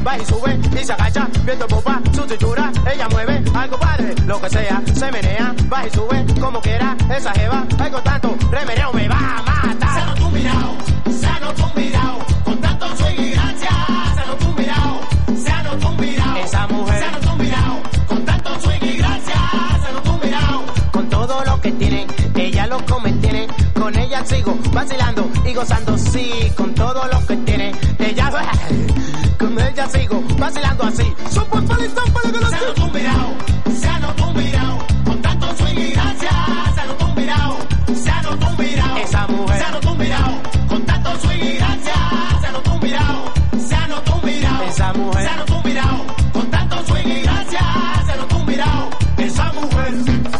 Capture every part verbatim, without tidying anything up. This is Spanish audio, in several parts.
va y sube y se agacha, viendo el papá, su cintura, ella mueve algo padre, lo que sea, se menea, va y sube como quiera, esa jeva, ay con tanto remeneo me va a matar. Se nota un mirao, se nota un mirao, con tanto swing y gracia, se nota un mirao, se nota un mirao, esa mujer, se nota un mirao, con tanto swing y gracia, se nota un mirao, con todo lo que tiene, ella lo come, tiene, con ella sigo vacilando y gozando, sí, con todo lo que tiene, ella, con ella sigo vacilando así, super palistón para que lo se nota un mirao, se nota un mirao, con tanto swing y gracia, se nota un mirao, se nota un mirao, esa mujer, se nota un mirao, con tanto swing y gracia, se nota un mirao, se nota un mirao, esa mujer, se nota un mirao, con tanto swing y gracia, se nota un mirao, esa mujer.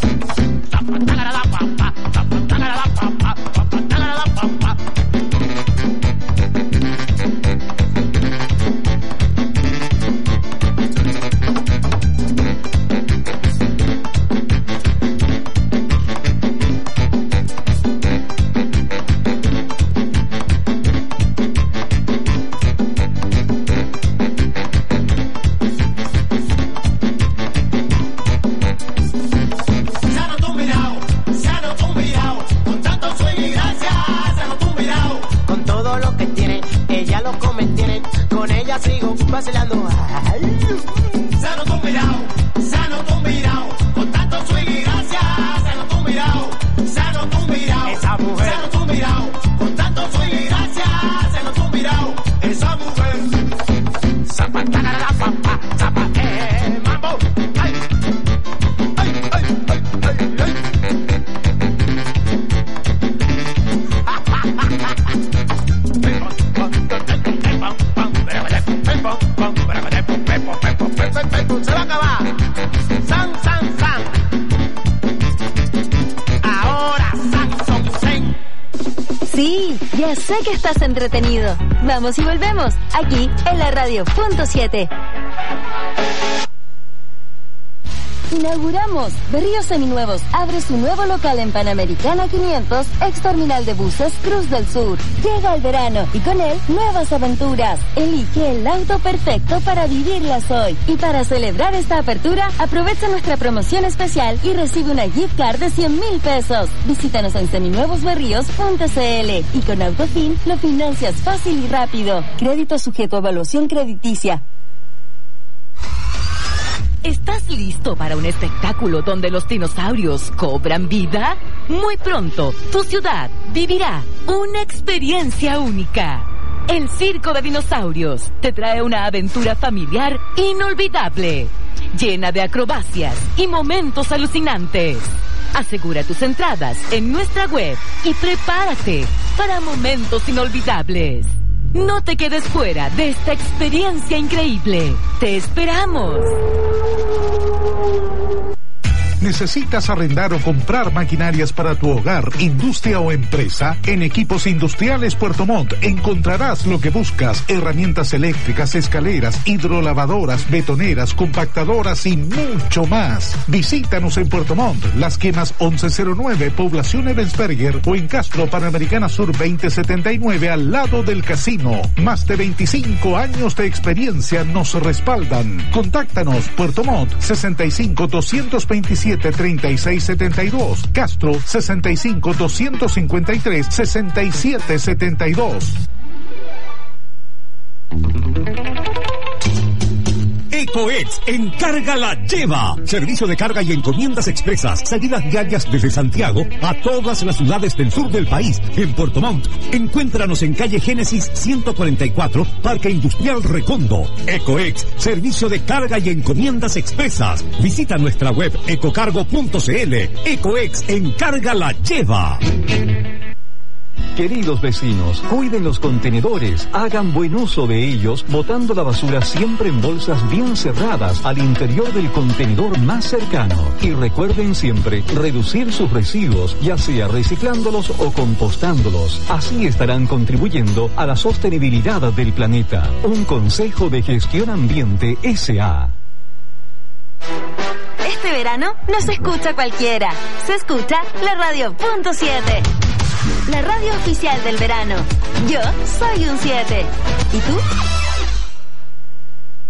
sigo vacilando. Ay. Se nota un mirao, se nota un mirao, con tanto swing y gracia. Se nota un mirao, se nota un mirao, esa mujer. Se nota un mirao, con tanto swing y gracia. Se nota un mirao, esa mujer. Zapatana la papa, zapate, mambo. Ay, ay, ay, ay, ay, ay. Se va a acabar. San, san, san. Ahora san, son, sen. Sí, ya sé que estás entretenido. Vamos y volvemos, aquí en la radio punto siete. Inauguramos. Berríos Seminuevos abre su nuevo local en Panamericana quinientos, ex terminal de buses Cruz del Sur. Llega el verano y con él nuevas aventuras. Elige el auto perfecto para vivirlas hoy. Y para celebrar esta apertura, aprovecha nuestra promoción especial y recibe una gift card de cien mil pesos. Visítanos en seminuevos berríos punto c l y con Autofin lo financias fácil y rápido. Crédito sujeto a evaluación crediticia. ¿Estás listo para un espectáculo donde los dinosaurios cobran vida? Muy pronto, tu ciudad vivirá una experiencia única. El Circo de Dinosaurios te trae una aventura familiar inolvidable, llena de acrobacias y momentos alucinantes. Asegura tus entradas en nuestra web y prepárate para momentos inolvidables. No te quedes fuera de esta experiencia increíble. ¡Te esperamos! ¿Necesitas arrendar o comprar maquinarias para tu hogar, industria o empresa? En Equipos Industriales Puerto Montt encontrarás lo que buscas: herramientas eléctricas, escaleras, hidrolavadoras, betoneras, compactadoras y mucho más. Visítanos en Puerto Montt, Las Quemas once cero nueve, Población Ebensberger, o en Castro, Panamericana Sur veinte setenta y nueve, al lado del casino. Más de veinticinco años de experiencia nos respaldan. Contáctanos: Puerto Montt, sesenta y cinco, doscientos veintisiete, treinta y seis setenta y dos, Castro, sesenta y cinco, doscientos cincuenta y tres, sesenta y siete setenta y dos. EcoEx, encarga la lleva. Servicio de carga y encomiendas expresas. Salidas diarias desde Santiago a todas las ciudades del sur del país. En Puerto Montt, encuéntranos en calle Génesis ciento cuarenta y cuatro, Parque Industrial Recondo. EcoEx, servicio de carga y encomiendas expresas. Visita nuestra web ecocargo punto c l. EcoEx, encarga la lleva. Queridos vecinos, cuiden los contenedores, hagan buen uso de ellos, botando la basura siempre en bolsas bien cerradas al interior del contenedor más cercano. Y recuerden siempre reducir sus residuos, ya sea reciclándolos o compostándolos. Así estarán contribuyendo a la sostenibilidad del planeta. Un consejo de Gestión Ambiente S A Este verano no se escucha cualquiera, se escucha la radio punto siete. La radio oficial del verano. Yo soy un siete. ¿Y tú?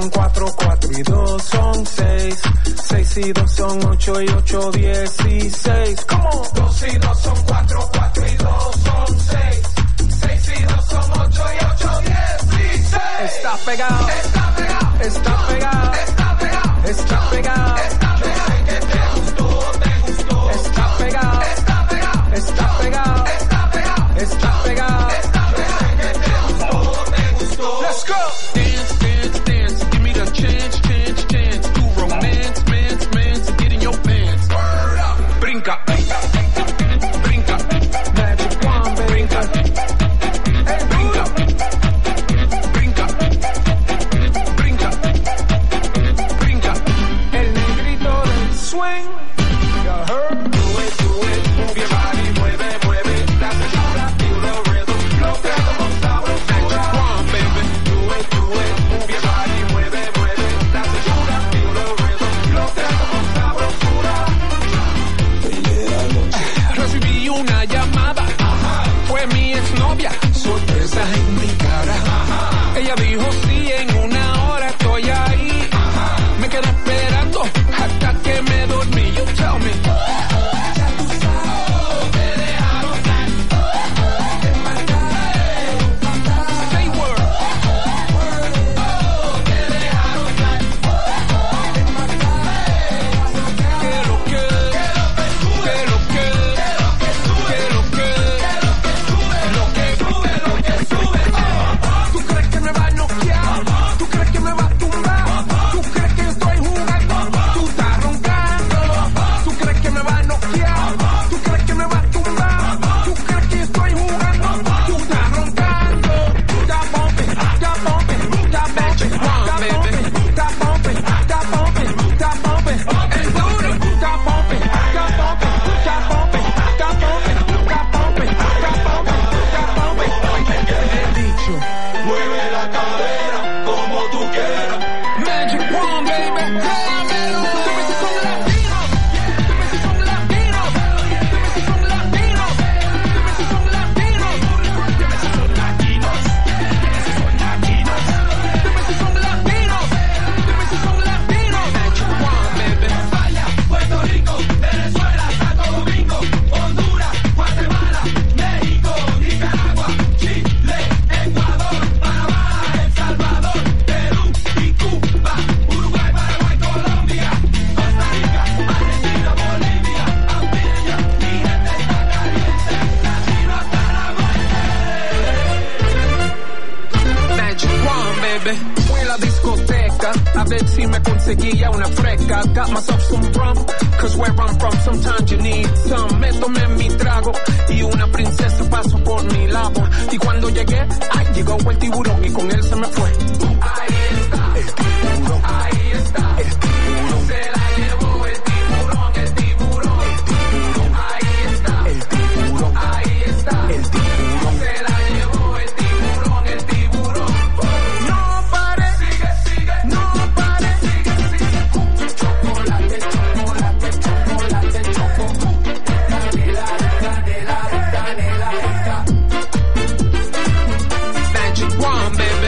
son cuatro, cuatro y dos son seis. Seis y dos son ocho y ocho dieciséis. ¿Cómo? Dos y dos son cuatro, cuatro y dos son seis. Seis y dos son ocho y ocho dieciséis. Está pegado, está pegado, está pegado, está pegado, está pegado. Yo sé que te gustó, te gustó. Está pegado, está pegado, está pegado, está pegado, está pegado. Yo sé que te gustó, te gustó. Let's go. Dance, dance, dance. Give me the chance, chance, chance. To romance, mance, mance. Get in your pants. Word up. Brinca, brinca, brinca. Magic wand, baby. Brinca. Hey, brinca. Brinca. Brinca. Brinca. El negrito del swing. You heard? Do it, do it. Move your body, mueve, mueve. That's the shot, feel the rhythm. Lo que hacemos sabrosura. Magic wand, baby. Do it, do it. Move your body, mueve, mueve. That's the shot, feel the rhythm. Lo que hacemos sabrosura. Recibí una llamada. Fue mi exnovia. Sorpresa en mi cara. Ella dijo sí, en una hora estoy ahí. Me quedé esperando hasta que me dormí. You tell me. Say word. Que lo que, que lo que, que lo que, lo que sube, lo que sube. ¿Tú crees que me va a noquear? ¿Tú crees que me va a tumbar? ¿Tú crees que estoy jugando? Tú estás roncando. ¿Tú crees que me va a noquear? ¿Tú crees que me va a tumbar? ¿Tú crees que estoy jugando? Tú estás roncando. Stop bumping, stop bumping, stop bumping, stop bumping, stop bumping, stop bumping, stop bumping. El duro. Stop bumping, stop bumping, stop bumping, stop bumping, stop bumping, stop bumping, stop bumping. He dicho, mueve la cadera como tú quieras. Magic wand, baby. Cámelo. Dime si son latinos. Dime si son latinos. Dime si son latinos. Dime si son latinos. Dime si son latinos. Dime si son latinos. Dime si son latinos. Magic wand, baby. España, Puerto Rico, Venezuela, Santo Domingo, Honduras, Guatemala, México, Nicaragua, Chile, Ecuador, Panamá, El Salvador, Perú y Cuba, Uruguay, Paraguay, Colombia, Costa Rica, Argentina, Bolivia, Antillas, mi gente está caliente, latino hasta la muerte. Magic wand, baby. Fui a la discoteca a ver si me conseguía una fresca. Got myself some rum, cause where I'm from sometimes you need some. Me tomé mi trago y una princesa pasó por mi lado. Y cuando llegué, ay, llegó el tiburón y con él se me fue. Ahí está, el tiburón. Ahí está, el tiburón. Se la llevó el tiburón, el tiburón. El tiburón. Ahí está, el tiburón. Ahí está, el tiburón. Se la llevó el tiburón, el tiburón. No pare, sigue, sigue. No pare, sigue, sigue. Chocolate, chocolate, chocolate, choco. Canela, canela, canela, rica. Magic wand, baby.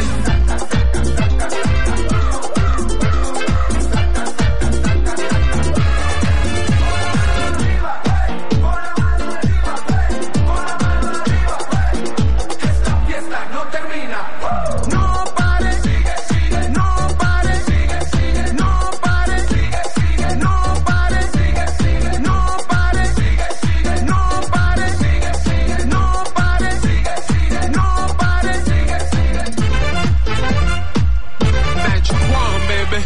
Esta fiesta no termina. No pare, sigue, sigue. No pare, sigue, sigue. No pare, sigue, sigue. No pare, sigue, sigue. No pare, sigue, sigue. No pare, sigue, sigue. No pare, sigue, sigue. No pare, sigue, sigue. Magic wand, baby.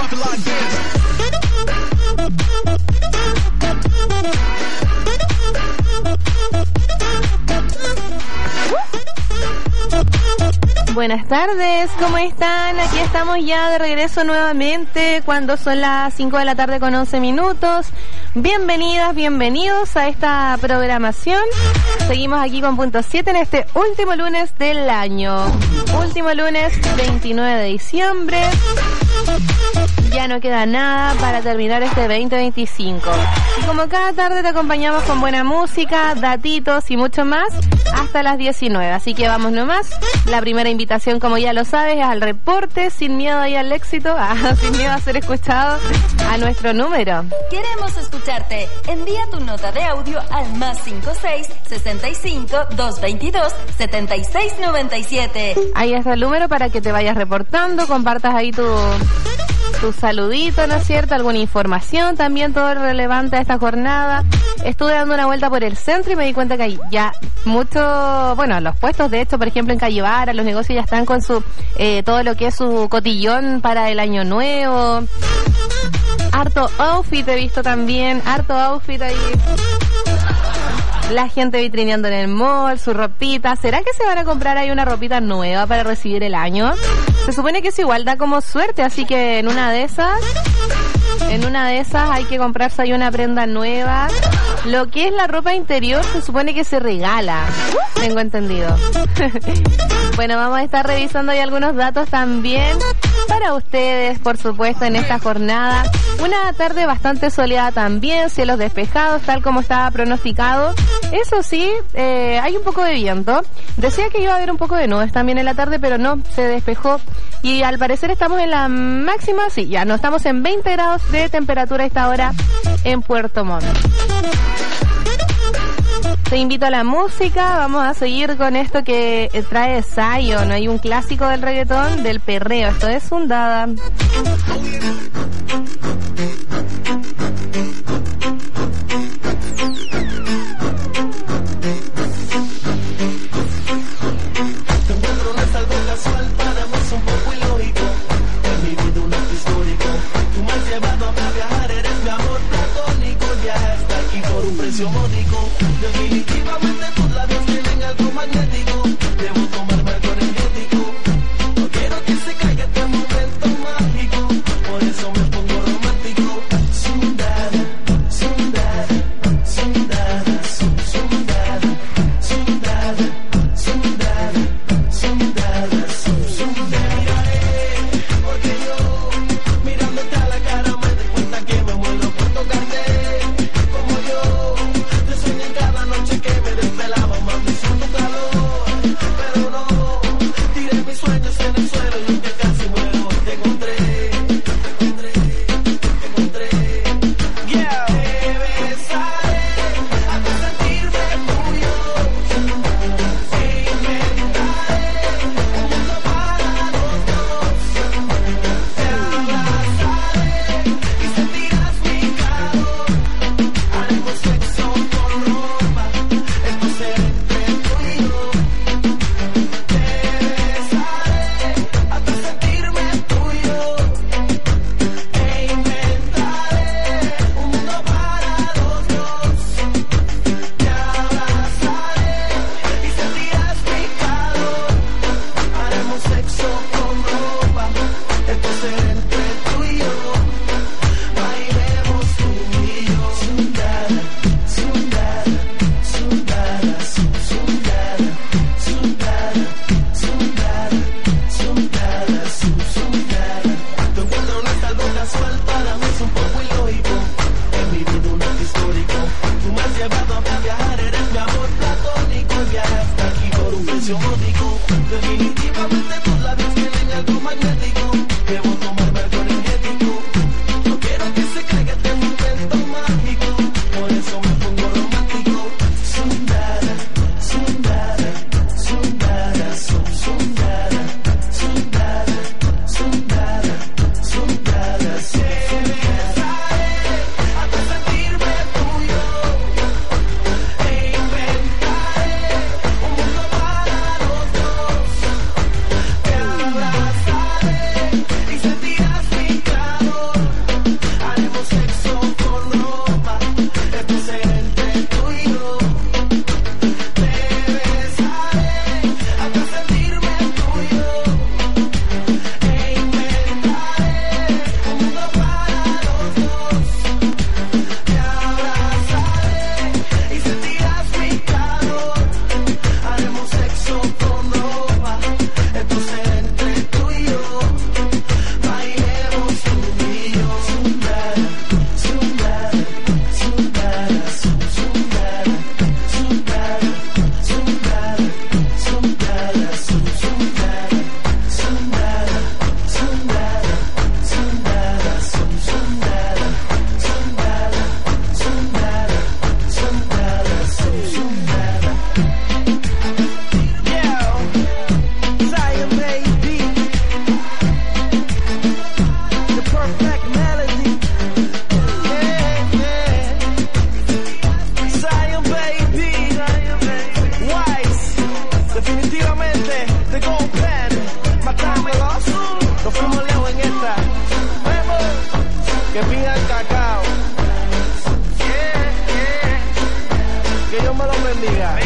Buenas tardes, ¿cómo están? Aquí estamos ya de regreso nuevamente cuando son las cinco de la tarde con once minutos. Bienvenidas, bienvenidos a esta programación. Seguimos aquí con Punto siete en este último lunes del año. Último lunes, veintinueve de diciembre. Ya no queda nada para terminar este veinte veinticinco. Y como cada tarde te acompañamos con buena música, datitos y mucho más hasta las diecinueve. Así que vamos nomás. La primera invitación, como ya lo sabes, es al reporte, sin miedo ahí al éxito, ah, sin miedo a ser escuchado, a nuestro número. Queremos escucharte. Envía tu nota de audio al más cinco seis, sesenta y cinco, doscientos veintidós, setenta y seis noventa y siete. Ahí está el número para que te vayas reportando, compartas ahí tu... tu saludito, ¿no es cierto? Alguna información también, todo relevante a esta jornada. Estuve dando una vuelta por el centro y me di cuenta que hay ya muchos, bueno, los puestos, de hecho, por ejemplo, en Calle Vara, los negocios ya están con su, eh, todo lo que es su cotillón para el año nuevo. Harto outfit he visto también, harto outfit ahí. La gente vitrineando en el mall, su ropita. ¿Será que se van a comprar ahí una ropita nueva para recibir el año? Se supone que es igual, da como suerte, así que en una de esas, en una de esas hay que comprarse ahí una prenda nueva. Lo que es la ropa interior se supone que se regala, tengo entendido. Bueno, vamos a estar revisando ahí algunos datos también para ustedes, por supuesto, en esta jornada. Una tarde bastante soleada también, cielos despejados, tal como estaba pronosticado. Eso sí, eh, hay un poco de viento. Decía que iba a haber un poco de nubes también en la tarde, pero no, se despejó. Y al parecer estamos en la máxima, sí, ya no, estamos en veinte grados de temperatura a esta hora en Puerto Montt. Te invito a la música, vamos a seguir con esto que trae Zion, hay un clásico del reggaetón, del perreo, esto es un Dada. Módico, definitivamente tus labios tienen algo magnético. Debo tomarme algo energético. No quiero que se caiga este momento mágico. Por eso me pongo romántico. Sundada, sundada, sundada, sundada, sundada, sundada, sundada, sundada. Miraré, porque yo mirándote a la cara me doy cuenta que me muero por tocarte. Como yo que me desvelaba, mami, son tu calor. que Dios me lo bendiga.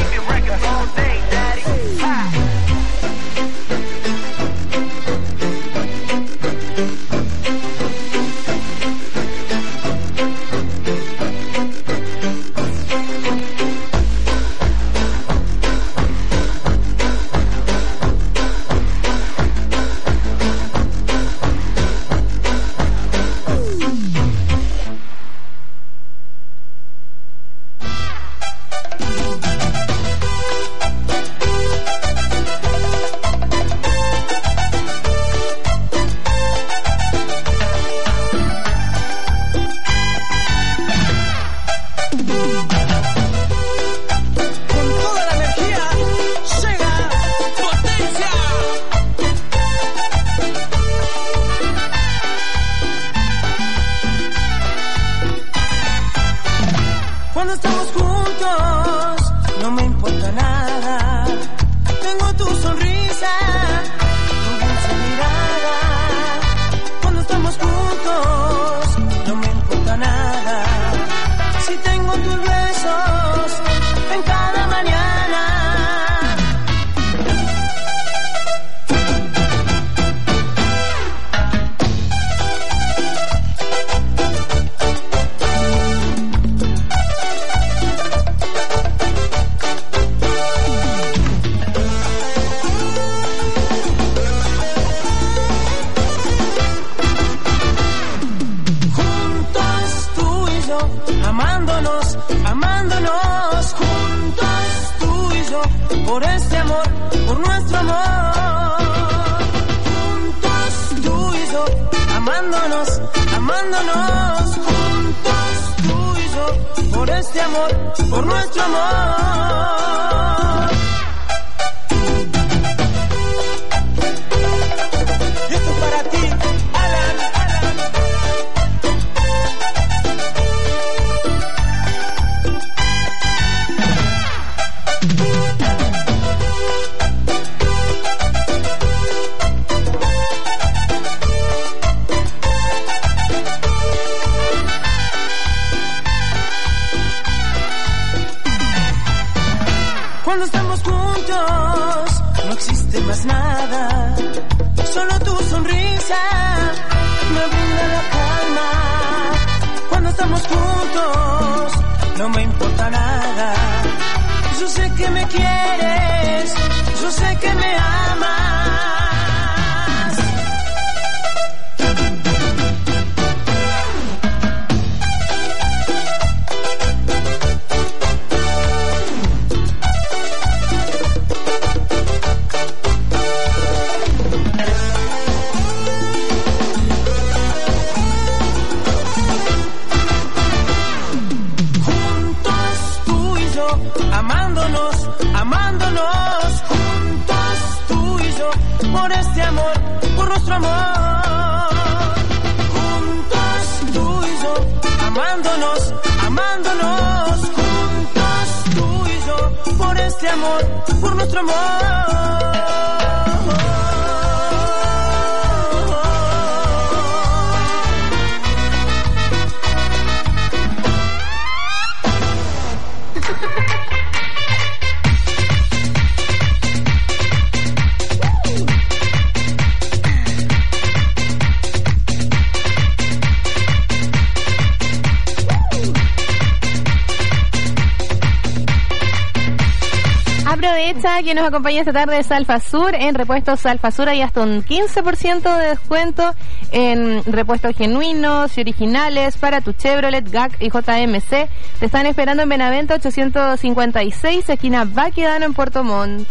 Quien nos acompaña esta tarde es Alfa Sur. En repuestos Alfa Sur hay hasta un quince por ciento de descuento en repuestos genuinos y originales para tu Chevrolet, G A C y J M C. Te están esperando en Benavente ochocientos cincuenta y seis, esquina Baquedano, en Puerto Montt.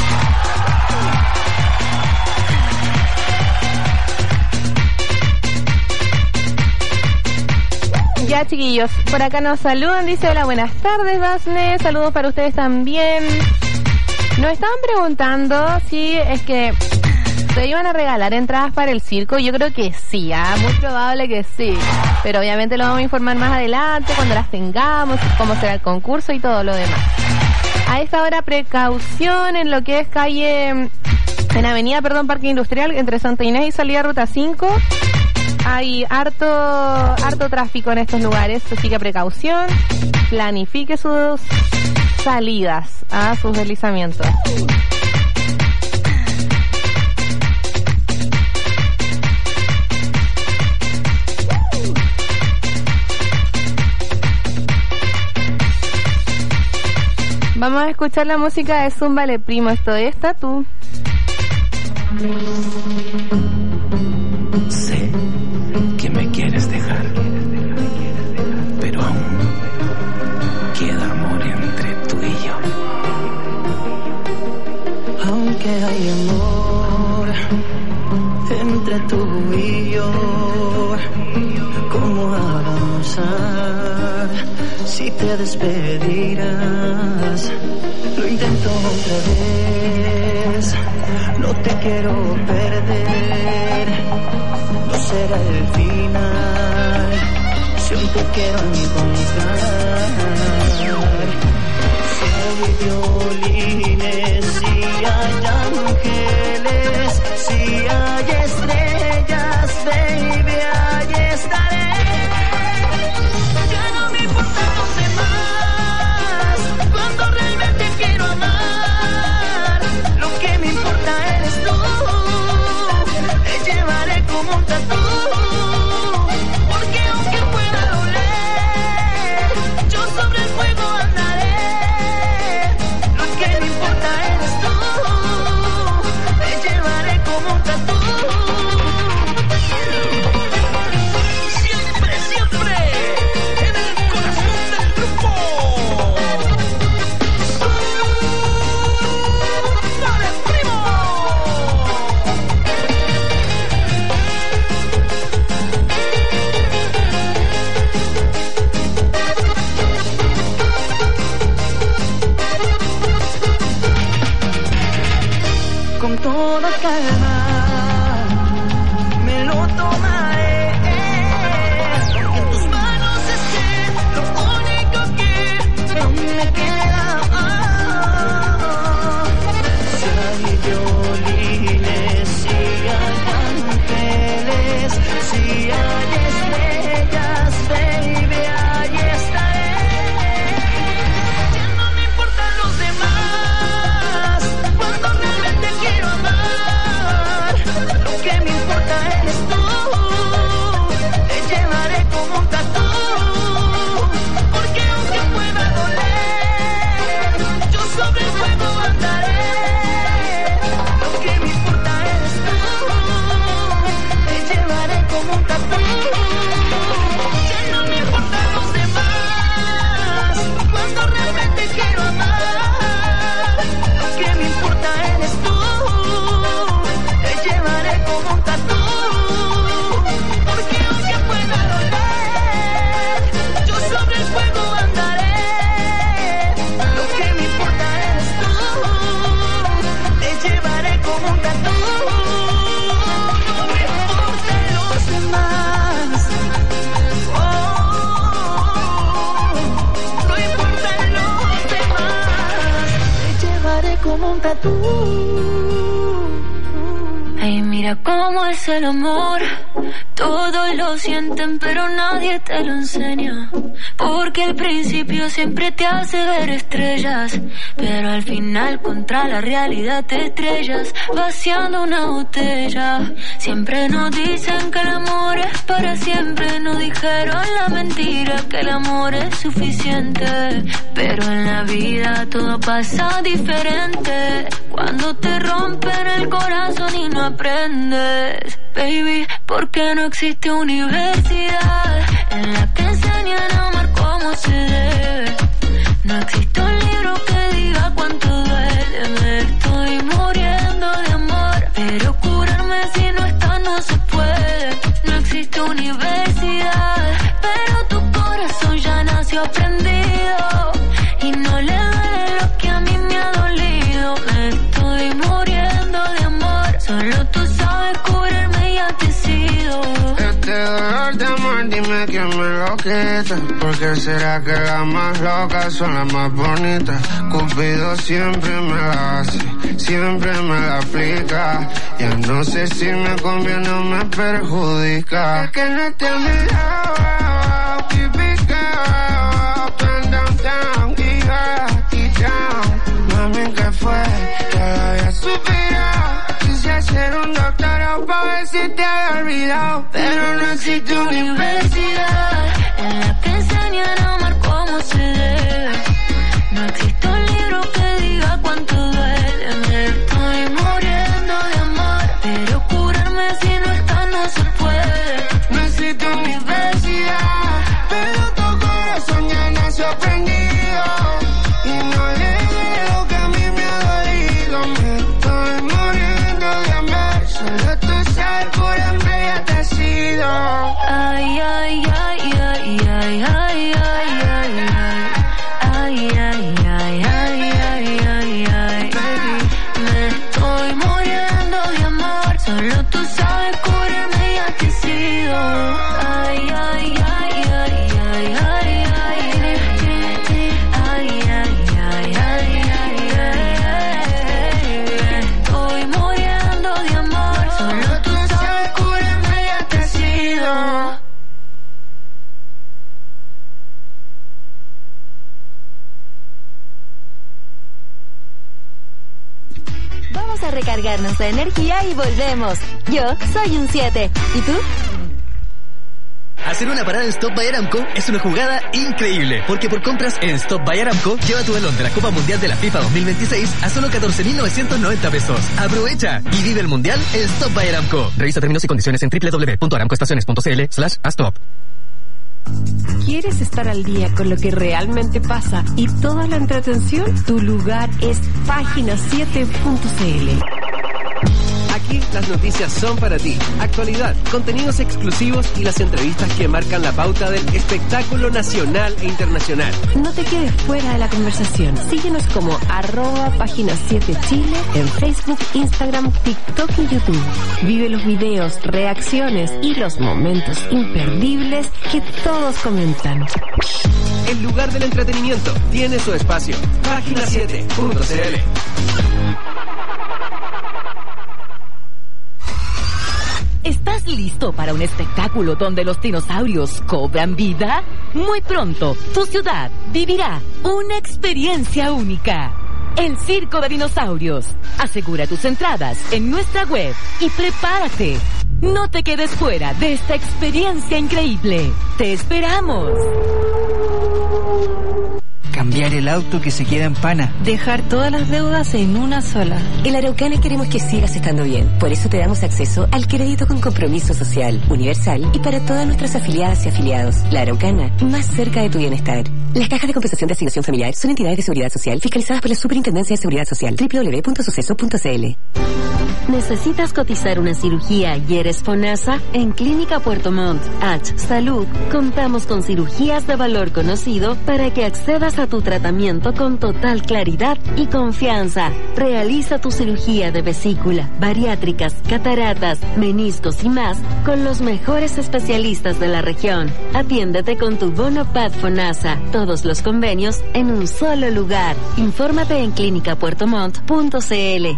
Ya, chiquillos, por acá nos saludan, dice: hola, buenas tardes, Basne, saludos para ustedes también. Nos estaban preguntando si es que se iban a regalar entradas para el circo. Yo creo que sí, ¿eh? Muy probable que sí, pero obviamente lo vamos a informar más adelante cuando las tengamos, cómo será el concurso y todo lo demás. A esta hora, precaución en lo que es calle, en avenida, perdón, Parque Industrial, entre Santa Inés y salida Ruta cinco. Hay harto, harto tráfico en estos lugares, así que precaución, planifique sus salidas a sus deslizamientos. Vamos a escuchar la música de Zúmbale Primo. Esto es Tatú. Sé que me quieres dejar, pero aún queda amor entre tú y yo. Aunque hay amor entre tú y yo, ¿cómo avanzar si te despedirás? Lo intento otra vez, no te quiero perder, no será el final, si aún te quiero encontrar. Si hay violines, si hay ángeles, si hay estrellas, baby, ahí estaré. Ya no me importan los demás, cuando realmente quiero amar, lo que me importa eres tú, te llevaré como un tatú, porque aunque pueda doler, yo sobre el fuego andaré, lo que me importa eres tú, te llevaré como un tatú. Siempre, siempre, en el corazón del grupo. ¡Zúmbale, primo! Con toda calma me lo tomaré, porque en tus manos esté lo único que aún me queda. Si hay violines, si hay ángeles, si hay estrellas, baby, ahí estaré. Ya no me importan los demás, cuando realmente quiero amar, lo que me importa eres tú, te llevaré como un tatú, porque aunque pueda doler, yo sobre el fuego andaré, lo que me importa eres tú, te llevaré como un tatú. Ya no me importan los demás, cuando realmente quiero amar, lo que me importa eres tú, te llevaré como un tatú, porque aunque pueda doler, yo sobre el fuego andaré, lo que me importa eres tú, te llevaré como un tatú. No me importan los demás, oh, no importan los demás, te llevaré como un tatú. Ay, mira cómo es el amor, todos lo sienten pero nadie te lo enseña, porque al principio siempre te hace ver estrellas, pero al final contra la realidad te estrellas, vaciando una botella. Siempre nos dicen que el amor es para siempre, nos dijeron la mentira que el amor es suficiente, pero en la vida todo pasa diferente, cuando te rompen el corazón y no aprendes, baby, porque no existe universidad en la que enseñan a amar como se debe. No existe un libro que diga cuánto duele, me estoy muriendo de amor, pero curarme si no está no se puede. No existe universidad, pero tu corazón ya nació aprendido y no le duele lo que a mí me ha dolido. Me estoy muriendo de amor, solo tú sabes curarme y ya te he sido. Este dolor de amor, dime quién me lo quita, porque será que las más locas son las más bonitas. Cupido siempre me la hace, siempre me la aplica. Ya no sé si me conviene o me perjudica. Es que no te he mirado, keep it going, up and down, down, hija. Y te prendido y no le lo que a mí me ha dolido. Me estoy muriendo de amor, solo tú sabes curarme y hasta sido. Ay, ay, ay, ay, ay, ay, ay, ay, ay, ay, ay, ay, ay, ay, ay, baby. Me estoy muriendo de amor, solo tú sabes curarme y hasta sido. Ay, ay, ay, ay, ay, ay, ay, ay, ay, ay, ay, ay, me estoy muriendo de amor, solo tú sabes curarme y hasta sido. Vamos a recargarnos de energía y volvemos. Yo soy un siete. ¿Y tú? Hacer una parada en Stop by Aramco es una jugada increíble, porque por compras en Stop by Aramco, lleva tu balón de la Copa Mundial de la FIFA dos mil veintiséis a solo catorce mil novecientos noventa pesos. Aprovecha y vive el Mundial en Stop by Aramco. Revisa términos y condiciones en doble u doble u doble u punto aramcoestaciones punto c l slash a stop. ¿Quieres estar al día con lo que realmente pasa y toda la entretención? Tu lugar es página siete punto c l. Aquí las noticias son para ti. Actualidad, contenidos exclusivos y las entrevistas que marcan la pauta del espectáculo nacional e internacional. No te quedes fuera de la conversación. Síguenos como arroba página siete Chile en Facebook, Instagram, TikTok y YouTube. Vive los videos, reacciones y los momentos imperdibles que todos comentan. El lugar del entretenimiento tiene su espacio. página siete punto c l. ¿Estás listo para un espectáculo donde los dinosaurios cobran vida? Muy pronto, tu ciudad vivirá una experiencia única. El Circo de Dinosaurios. Asegura tus entradas en nuestra web y prepárate. No te quedes fuera de esta experiencia increíble. ¡Te esperamos! Cambiar el auto que se queda en pana. Dejar todas las deudas en una sola. En Araucana queremos que sigas estando bien. Por eso te damos acceso al crédito con compromiso social, universal y para todas nuestras afiliadas y afiliados. La Araucana, más cerca de tu bienestar. Las cajas de compensación de asignación familiar son entidades de seguridad social fiscalizadas por la Superintendencia de Seguridad Social. doble u doble u doble u punto suceso punto c l. ¿Necesitas cotizar una cirugía y eres FONASA? En Clínica Puerto Montt, H Salud, contamos con cirugías de valor conocido para que accedas a tu tratamiento con total claridad y confianza. Realiza tu cirugía de vesícula, bariátricas, cataratas, meniscos y más con los mejores especialistas de la región. Atiéndete con tu bono P A D FONASA. Todos los convenios en un solo lugar. Infórmate en clínica puerto montt punto c l.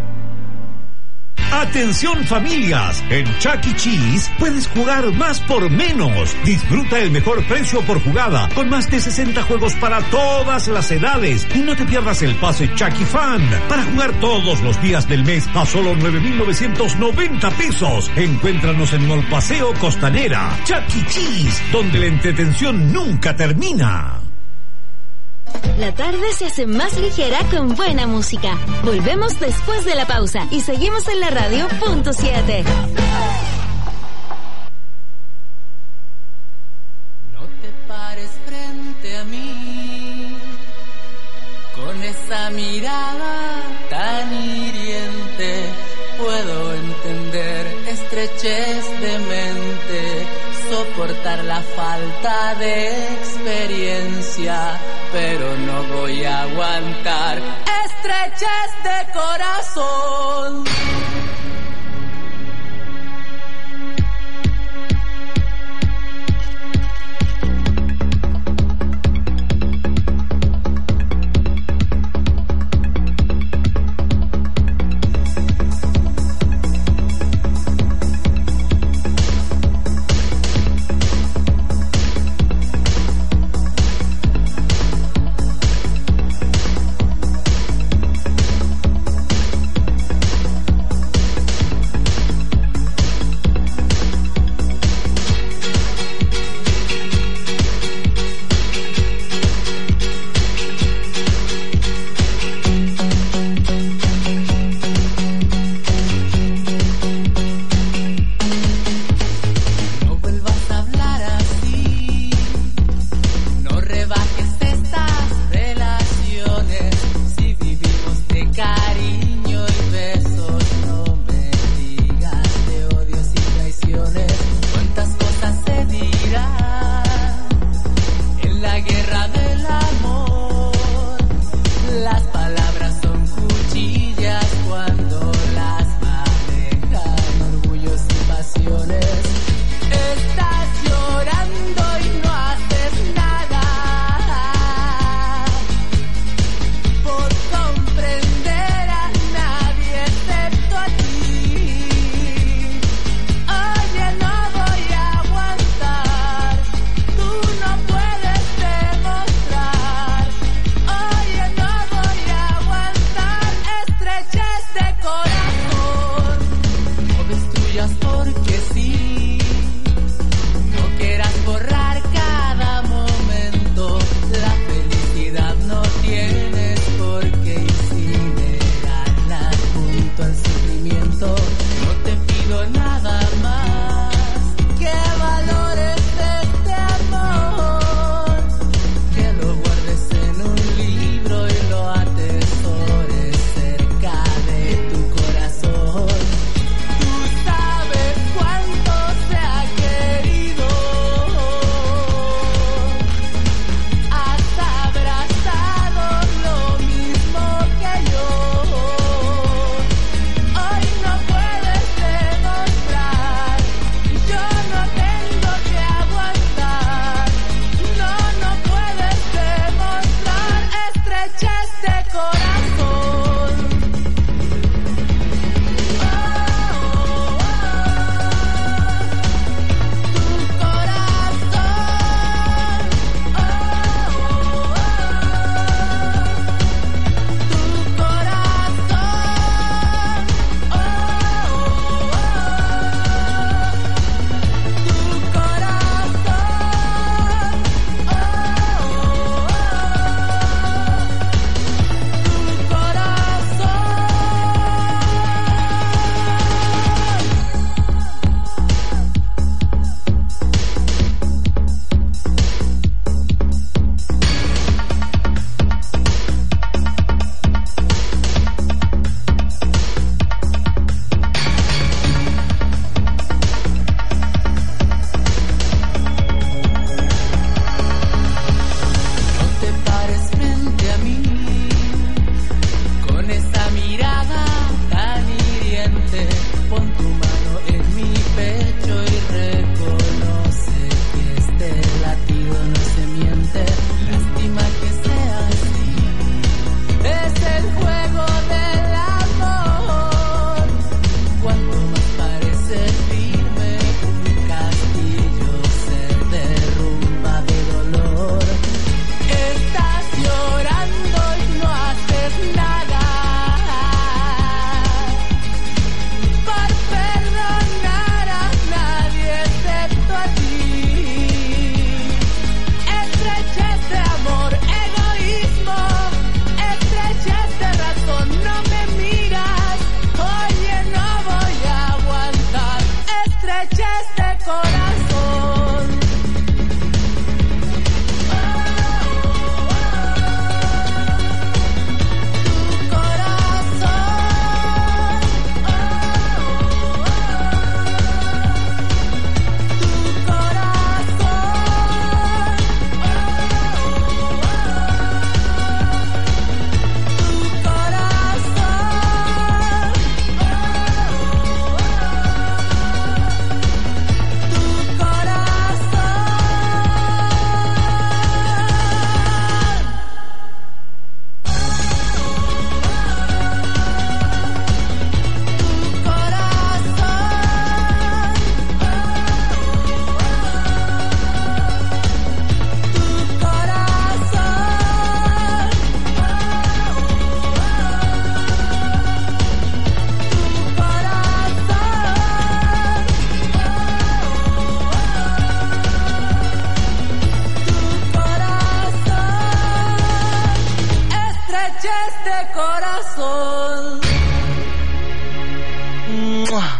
Atención familias, en Chuck E. Cheese puedes jugar más por menos. Disfruta el mejor precio por jugada, con más de sesenta juegos para todas las edades. Y no te pierdas el pase Chucky Fan, para jugar todos los días del mes a solo nueve mil novecientos noventa pesos. Encuéntranos en Mall Paseo Costanera. Chuck E. Cheese, donde la entretención nunca termina. La tarde se hace más ligera con buena música. Volvemos después de la pausa y seguimos en la radio punto siete. No te pares frente a mí con esa mirada tan hiriente. Puedo entender estrechez de mente, soportar la falta de experiencia, pero no voy a aguantar estrechez de corazón. este corazón. ¡Mua!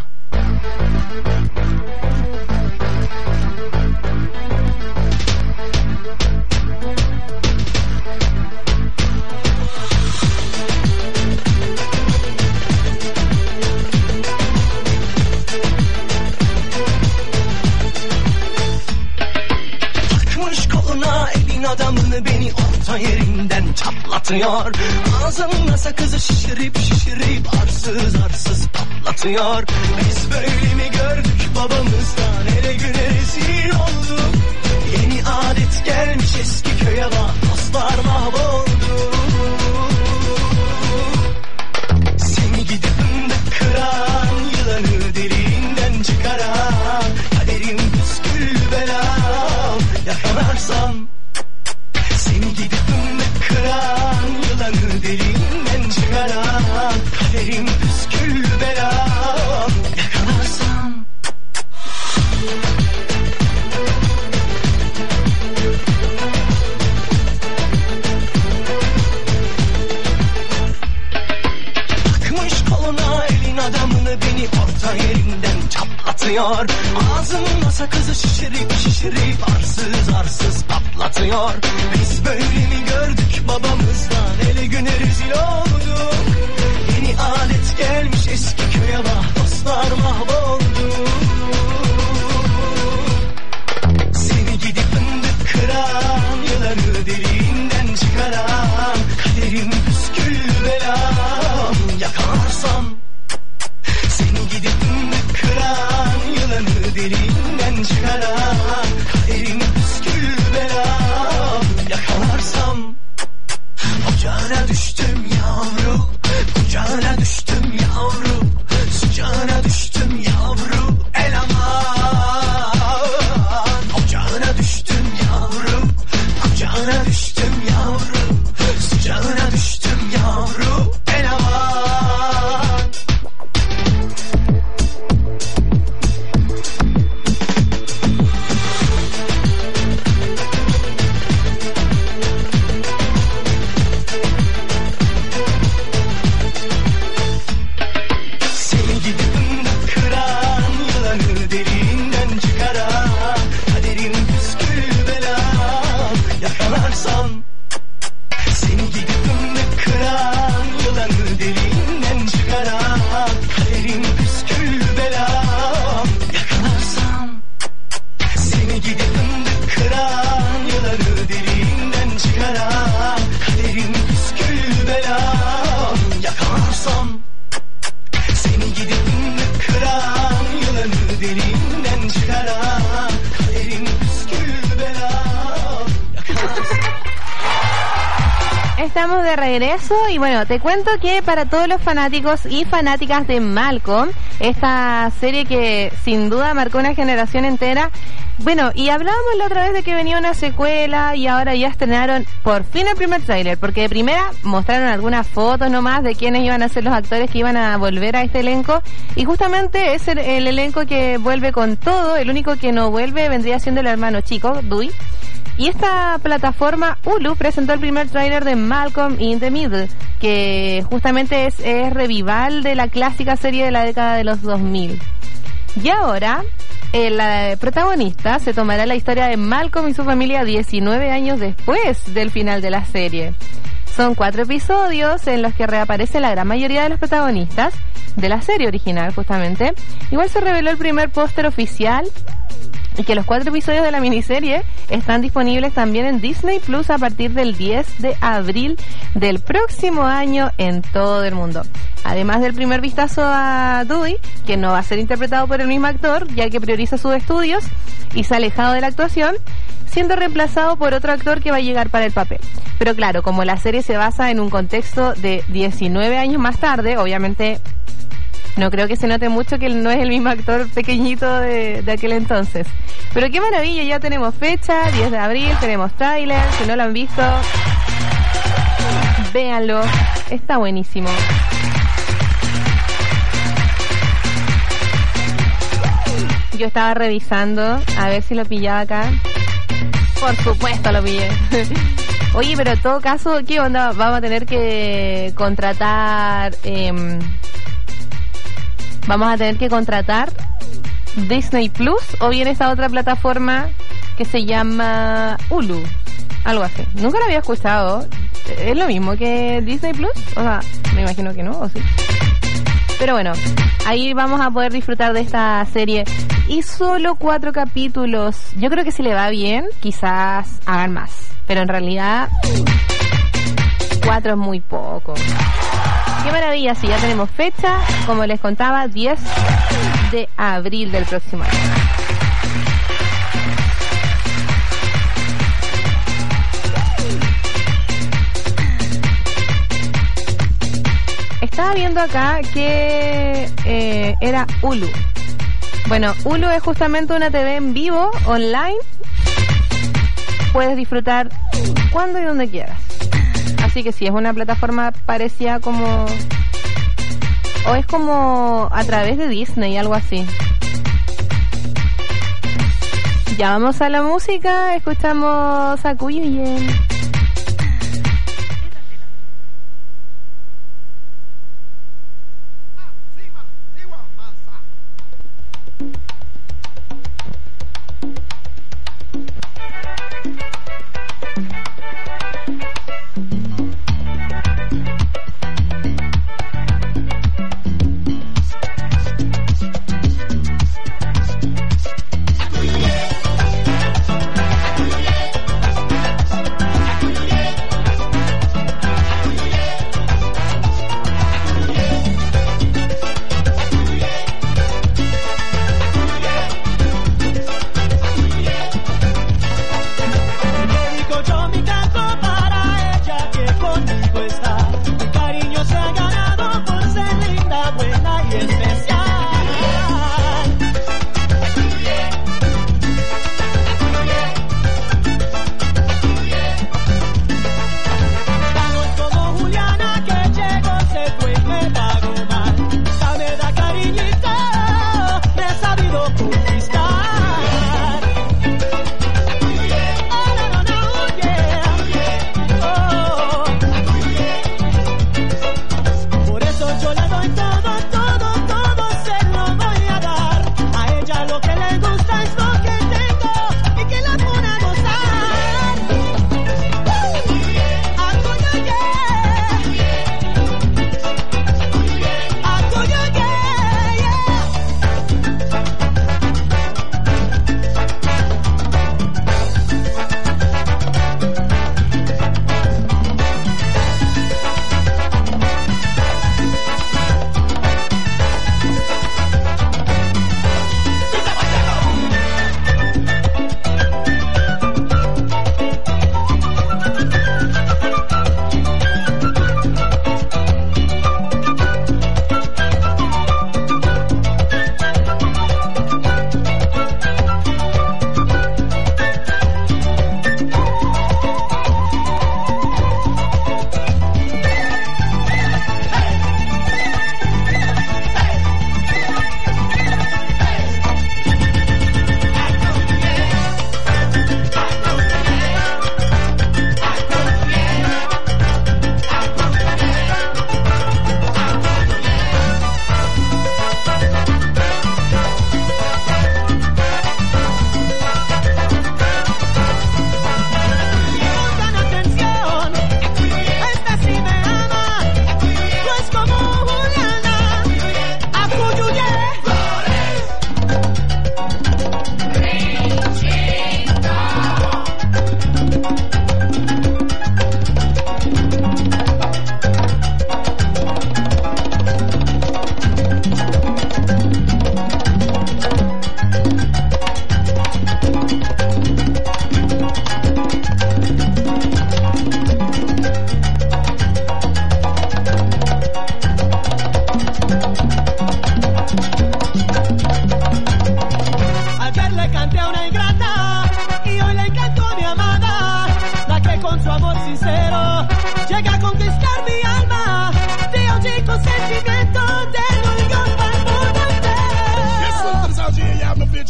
Adamını beni orta yerinden çatlatıyor. Ağzımda sakızı şişirip şişirip arsız arsız patlatıyor. Biz böyle mi gördük babamızdan, ele güne rezil olduk. Yeni adet gelmiş eski köye bak, dostlar mahvoldu. Seni gidip fındık kıran, yılanı deliğinden çıkaran, kaderim püskül belam, yakalarsam. Seni gidip fındık kıran, yılanı deliğinden çıkaran, kaderim püskül belam, yakalarsam. Takmış koluna elin adamını, beni orta yerinden çatlatıyor. Ağzımda sakızı şişirip şişirip arsız arsız patlatıyor. Biz böyle mi gördük babamızdan, ele güne rezil olduk. Yeni adet gelmiş eski köye bak, dostlar mahvoldu. Seni gidip fındık kıran, yılanı deliğinden çıkaran, kaderim püskül belam, yakalarsam. Seni gidip fındık kıran, yılanı deliğinden çıkaran, kaderim püskül belam, yakalarsam. Ocağına düştüm yavru, kucağına düştüm yavru, sıcağına düştüm yavru, el aman. Ocağına düştüm yavru, kucağına düştüm yavru, sıcağına düştüm yavru, el aman. Seni gidip fındık kıran, yılanı deliğinden çıkaran, kaderim püskül belam, yakalarsam. Seni gidip fındık kıran, yılanı deliğinden çıkaran, kaderim püskül belam, yakalarsam. Seni gidip fındık kıran, yılanı deliğinden çıkaran, kaderim püskül belam, yakalarsam. Estamos de regreso y bueno, te cuento que para todos los fanáticos y fanáticas de Malcolm, esta serie que sin duda marcó una generación entera, bueno, y hablábamos la otra vez de que venía una secuela y ahora ya estrenaron por fin el primer tráiler, porque de primera mostraron algunas fotos nomás de quiénes iban a ser los actores que iban a volver a este elenco, y justamente es el, el elenco que vuelve con todo. El único que no vuelve vendría siendo el hermano chico, Dewey. Y esta plataforma Hulu presentó el primer tráiler de Malcolm in the Middle, que justamente es, es revival de la clásica serie de la década de los dos mil. Y ahora, el, el protagonista se tomará la historia de Malcolm y su familia diecinueve años después del final de la serie. Son cuatro episodios en los que reaparece la gran mayoría de los protagonistas de la serie original, justamente. Igual se reveló el primer póster oficial y que los cuatro episodios de la miniserie están disponibles también en Disney Plus a partir del diez de abril del próximo año en todo el mundo. Además del primer vistazo a Dewey, que no va a ser interpretado por el mismo actor, ya que prioriza sus estudios y se ha alejado de la actuación, siendo reemplazado por otro actor que va a llegar para el papel. Pero claro, como la serie se basa en un contexto de diecinueve años más tarde, obviamente no creo que se note mucho que no es el mismo actor pequeñito de, de aquel entonces. Pero qué maravilla, ya tenemos fecha, diez de abril, tenemos tráiler, si no lo han visto, véanlo, está buenísimo. Yo estaba revisando a ver si lo pillaba acá. Por supuesto lo pillé. Oye, pero en todo caso, ¿qué onda? Vamos a tener que contratar... Eh, vamos a tener que contratar Disney Plus o bien esta otra plataforma que se llama Hulu. Algo así. Nunca lo había escuchado. ¿Es lo mismo que Disney Plus? O sea, me imagino que no, ¿o sí? Pero bueno, ahí vamos a poder disfrutar de esta serie. Y solo cuatro capítulos. Yo creo que si le va bien, quizás hagan más. Pero en realidad, cuatro es muy poco. Qué maravilla, si ya tenemos fecha, como les contaba, diez de abril del próximo año. Estaba viendo acá que eh, era Hulu. Bueno, Hulu es justamente una T V en vivo, online. Puedes disfrutar cuando y donde quieras. Así que sí, es una plataforma parecida como... o es como a través de Disney, algo así. Ya vamos a la música, escuchamos a Cuyuyen.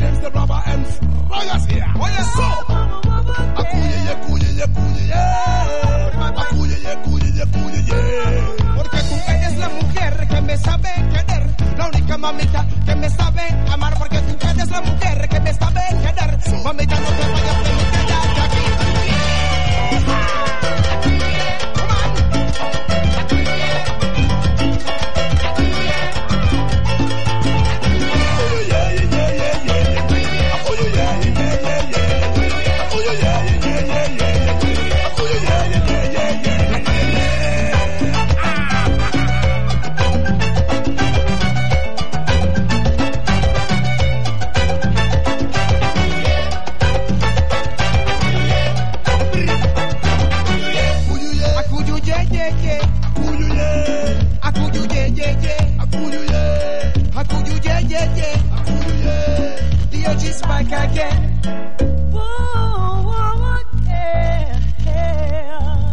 Vaya, sí, oye, eso. Acuye, acuye, acuye, yeah. mamita, que me sabe amar, porque tú eres la mujer que me sabe querer. Mamita, no te vayas, que me quedas aquí. Back again. Whoa, whoa, whoa, yeah, yeah.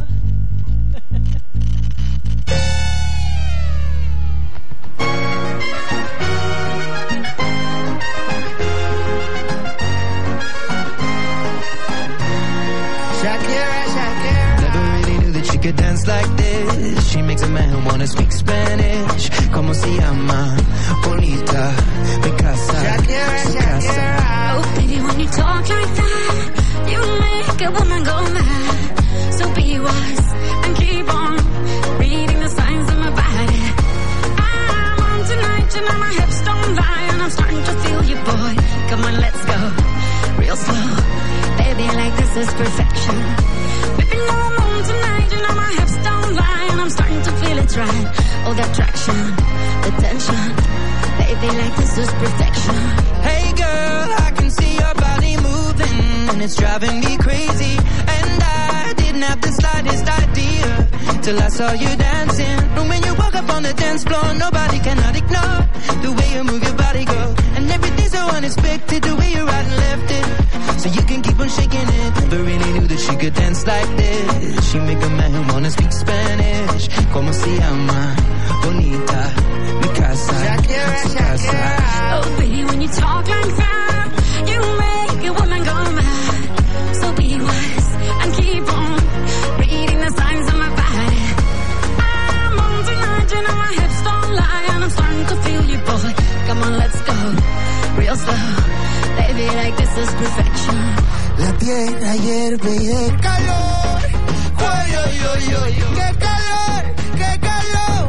Shakira, Shakira. Never really knew that she could dance like this. She makes a man wanna speak Spanish. Como se llama? Bonita, mi casa, Shakira, su casa. Oh, baby, when you talk like that, you make a woman go mad. So be wise and keep on reading the signs of my body. I'm on tonight, you know my hips don't lie, and I'm starting to feel you, boy. Come on, let's go real slow. Baby, like this is perfection. Baby, no, I'm on tonight, you know my hips don't lie, and I'm starting to feel it's right. Oh, the attraction, the tension. Baby, like this is perfection. Hey girl, I can see your body moving, and it's driving me crazy. And I didn't have the slightest idea till I saw you dancing. And when you walk up on the dance floor, nobody cannot ignore the way you move your body, girl. And everything's so unexpected, the way you right and left it, so you can keep on shaking it. Never really knew that she could dance like this. She make a man wanna speak Spanish. Como se llama? Bonita, mi casa, Shakira, su casa. Shakira. Oh, baby, when you talk like that, you make a woman go mad. So be wise and keep on reading the signs of my body. I'm on tonight, you know my hips don't lie, and I'm starting to feel you, boy. Come on, let's go real slow. Baby, like this is perfection. La tierra hierve y de calor. Ay, ay, ay, ay, qué calor, qué calor.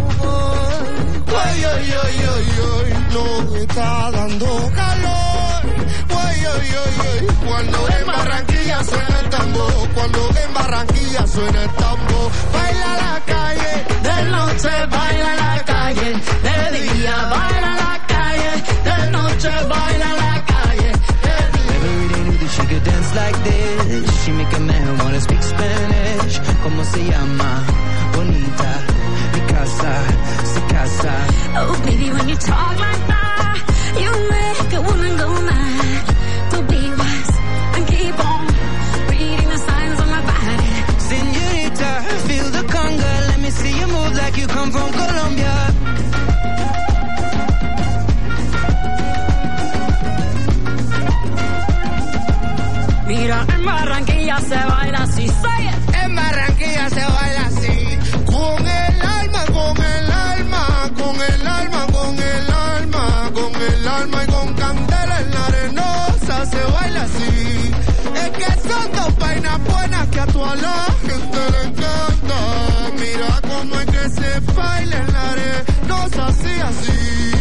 Ay, ay, ay, ay, ay, no está dando calor. Ay, ay, ay, ay, cuando en Barranquilla suena el tambor, cuando en Barranquilla suena el tambor. Baila la calle, de noche baila la calle, de día baila la calle, de noche baila la calle. Never really knew that she could dance like this. She make a man wanna speak Spanish. Como se llama? Bonita, mi casa, su casa. Oh, baby, when you talk like that, you make a woman go mad. So be wise and keep on reading the signs on my body. Señorita, feel the conga. Let me see you move like you come from Colombia. Mira, en Barranquilla se baila así, say it. En Barranquilla se baila así, con el alma, con el alma, con el alma, con el alma, con el alma y con candela en la arenosa se baila así. Es que son dos vainas buenas que a toda la gente le encanta. Mira cómo es que se baila en la arenosa así, así.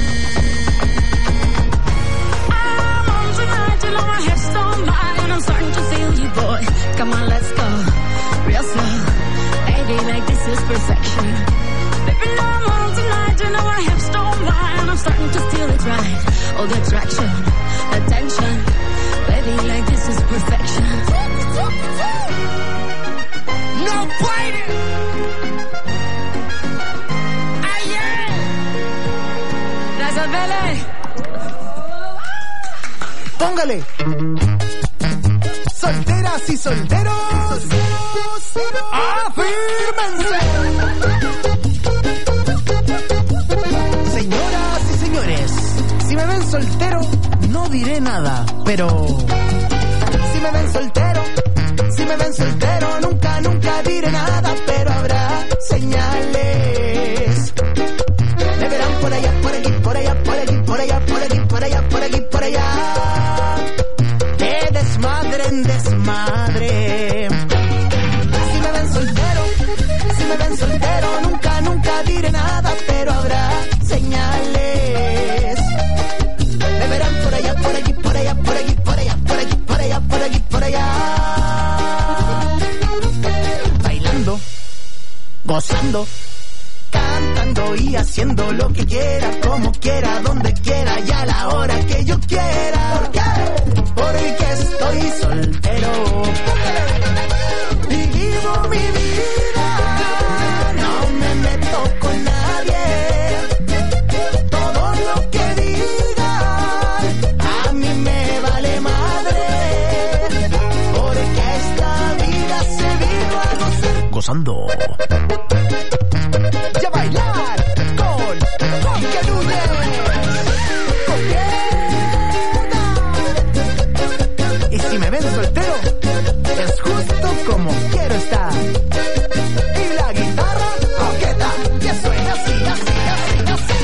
I'm on tonight, you know my hips don't lie, and I'm starting to feel you, boy. Come on, let's go real slow. Baby, like this is perfection. Baby, no, I'm on tonight, you know my hips don't lie, and I'm starting to feel it right. Oh, the attraction, the tension. Baby, like this is perfection. No fighting. Ayer. Gracias, Bele. Póngale. Solteras y solteros, afírmense. Señoras y señores, si me ven soltero, no diré nada, pero si me ven soltero, si me ven soltero, nunca, nunca diré nada, pero habrá señales. Me verán por allá, por allí, por allá, por allí, por nada, pero habrá señales. Me verán por allá, por aquí, por allá, por aquí, por allá, por aquí, por allá, por aquí, por allá. Bailando, gozando, cantando y haciendo lo que quiera, como quiera, donde quiera y a la hora que yo quiera. ¿Por qué? Porque estoy soltero y vivo mi vida. No me meto con nadie. Todo lo que digan a mí me vale madre. Porque esta vida se vino a gozar. Gozando. Y a bailar con Jorge Núñez. Y si me ven soltero, es justo como quiero estar. Y la guitarra coqueta, que suena así, así, así, así.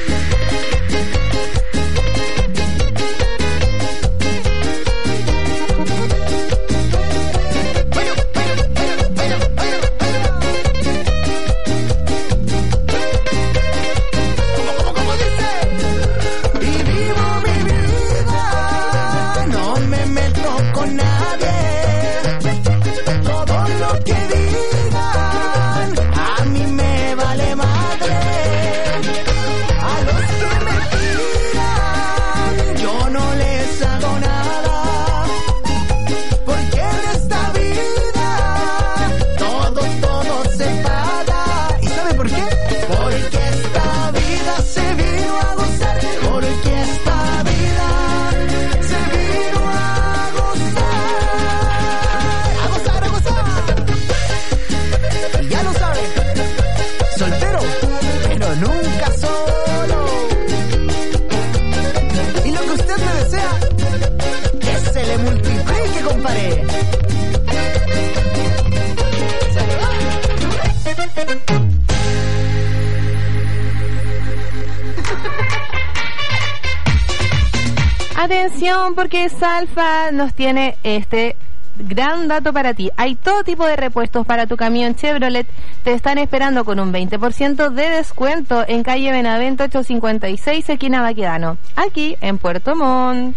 Atención, porque Salfa nos tiene este gran dato para ti. Hay todo tipo de repuestos para tu camión Chevrolet. Te están esperando con un veinte por ciento de descuento en calle Benavente ochocientos cincuenta y seis, esquina Baquedano, aquí en Puerto Montt.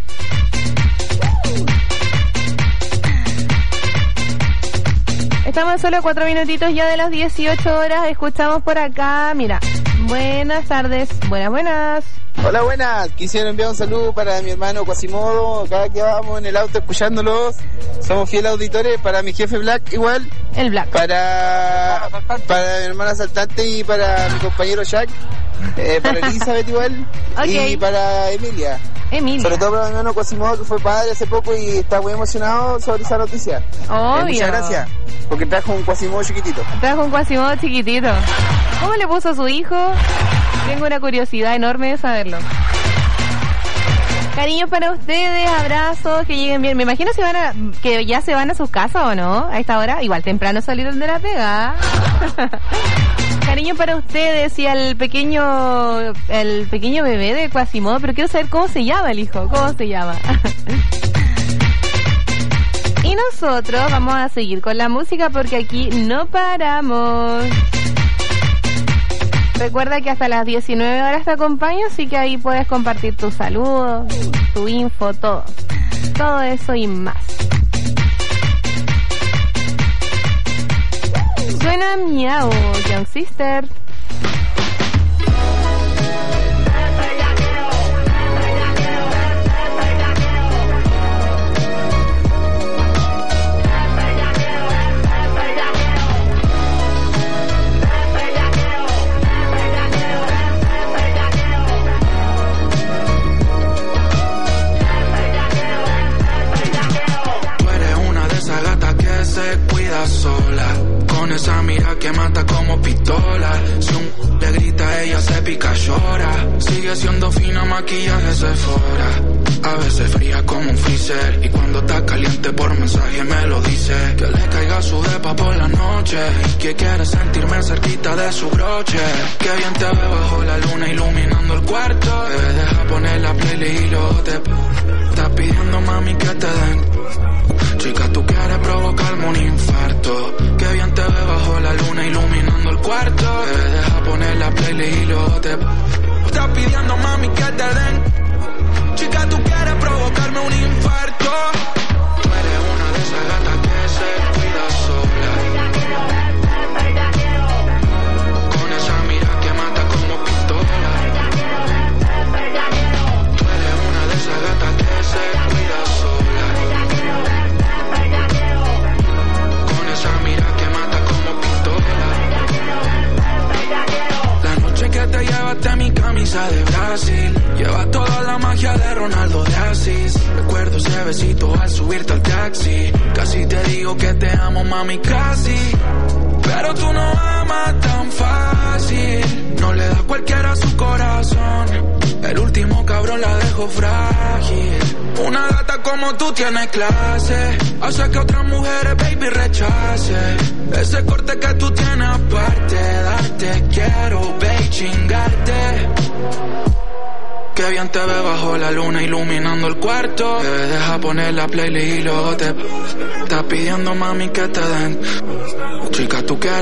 Estamos solo a cuatro minutitos ya de las dieciocho horas. Escuchamos por acá, mira. Buenas tardes, buenas, buenas. Hola, buenas. Quisiera enviar un saludo para mi hermano Quasimodo. Cada que vamos en el auto escuchándolos, somos fieles auditores. Para mi jefe Black, igual. El Black. Para, para mi hermana Saltante y para mi compañero Jack. Eh, para Elizabeth igual. Okay. Y para Emilia. Emilia. Sobre todo para mi hermano Quasimodo, que fue padre hace poco y está muy emocionado sobre esa noticia. Obvio. Eh, muchas gracias. Porque trajo un Quasimodo chiquitito. Trajo un Quasimodo chiquitito. ¿Cómo le puso a su hijo? Tengo una curiosidad enorme de saberlo. Cariños para ustedes, abrazos, que lleguen bien. Me imagino si van a, que ya se van a sus casas o no, a esta hora. Igual temprano salieron de la pega. Cariño para ustedes y al pequeño, el pequeño bebé de Quasimodo, pero quiero saber cómo se llama el hijo, cómo se llama. Y nosotros vamos a seguir con la música porque aquí no paramos. Recuerda que hasta las diecinueve horas te acompaño, así que ahí puedes compartir tus saludos, tu info, todo. Todo eso y más. Suena Miau, Young Sister. Se cuida sola, con esa mira que mata como pistola. Si un le grita ella se pica, llora. Sigue siendo fina, maquillaje Sephora. A veces fría como un freezer, y cuando está caliente por mensaje me lo dice. Que le caiga su depa por la noche, y que quiere sentirme cerquita de su broche. Que bien te ve bajo la luna iluminando el cuarto. Bebé, deja poner la playlist y luego te estás pidiendo mami que te den. Chica, tú quieres provocarme un infarto. Que bien te ve bajo la luna iluminando el cuarto. Bebé, deja poner la play estás pidiendo, mami, que te den. Chica, tú quieres provocarme un infarto. Tú eres una de esas gatas que se cuida sola. Con esa mira que mata como pistola. Tú eres una de esas gatas que se cuida sola. Con esa mira que mata como pistola. La noche que te llevaste mi camisa de Brasil, llevas toda la magia de Ronaldo de Asís. Recuerdo ese besito al subirte al taxi. Casi te digo que te amo, mami, casi. Pero tú no amas tan fácil. No le das cualquiera a su corazón. El último cabrón la dejó frágil. Una gata como tú tiene clase. Hace que otras mujeres, baby, rechace. Ese corte que tú tienes aparte. Darte quiero, baby, chingarte. Qué bien te ve bajo la luna iluminando el cuarto. Te deja poner la playlist y luego te estás pidiendo, mami, que te den. Chica, tú quieres